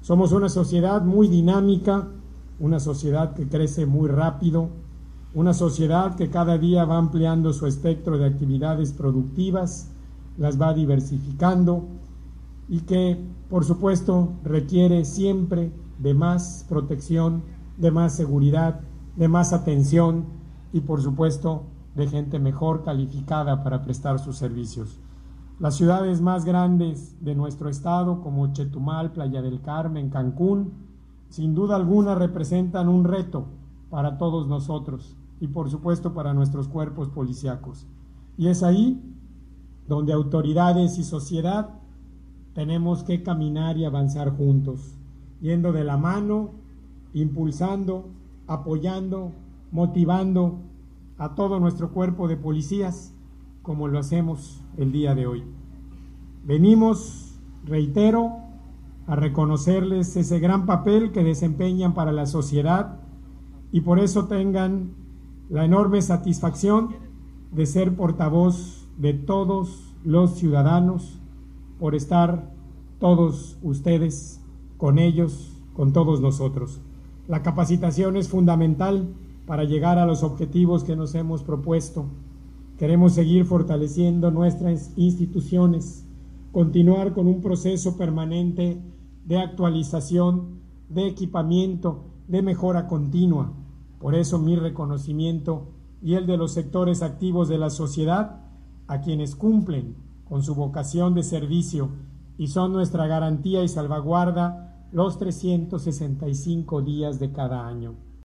Somos una sociedad muy dinámica, una sociedad que crece muy rápido, una sociedad que cada día va ampliando su espectro de actividades productivas, las va diversificando y que, por supuesto, requiere siempre de más protección, de más seguridad, de más atención y, por supuesto, de gente mejor calificada para prestar sus servicios. Las ciudades más grandes de nuestro estado, como Chetumal, Playa del Carmen, Cancún, sin duda alguna representan un reto para todos nosotros y por supuesto para nuestros cuerpos policíacos. Y es ahí donde autoridades y sociedad tenemos que caminar y avanzar juntos, yendo de la mano, impulsando, apoyando, motivando a todo nuestro cuerpo de policías, como lo hacemos el día de hoy. Venimos, reitero, a reconocerles ese gran papel que desempeñan para la sociedad y por eso tengan la enorme satisfacción de ser portavoz de todos los ciudadanos, por estar todos ustedes con ellos, con todos nosotros. La capacitación es fundamental para llegar a los objetivos que nos hemos propuesto. Queremos seguir fortaleciendo nuestras instituciones, continuar con un proceso permanente de actualización, de equipamiento, de mejora continua. Por eso mi reconocimiento y el de los sectores activos de la sociedad, a quienes cumplen con su vocación de servicio y son nuestra garantía y salvaguarda los 365 días de cada año.